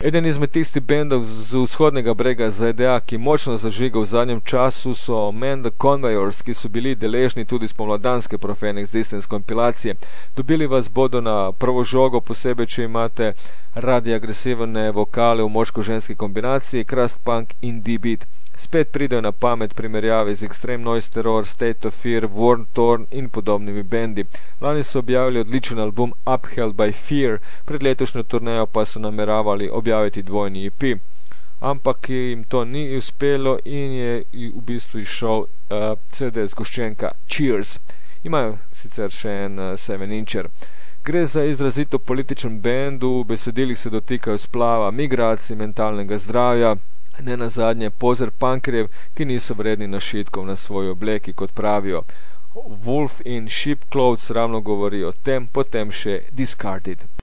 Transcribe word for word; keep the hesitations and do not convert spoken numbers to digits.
Eden izmed tistih bendov z vzhodnega brega Z D A, ki močno zažiga v zadnjem času, so Man the Conveyors, ki so bili deležni tudi spomladanske Prophenex Distance kompilacije. Dobili vas bodo na prvo žogo, posebej, če imate radi agresivne vokale v moško-ženski kombinaciji, crust punk in D-beat. Spet pridejo na pamet primerjave z Extreme Noise Terror, State of Fear, Worn Torn in podobnimi bendi. Lani so objavili odličen album Upheld by Fear, pred letošnjo turnejo pa so nameravali objaviti dvojni E P. Ampak jim to ni uspelo in je v bistvu išel uh, C D zgoščenka Cheers. Imajo sicer še en uh, seven incher. Gre za izrazito političen bend, v besedilih se dotikajo splava, migracij, mentalnega zdravja, ne nazadnje pozer punkerjev, ki niso vredni našitkov na svoji obleki, kot pravijo. Wolf in Sheep Clothes ravno govori o tem, potem še Discarded.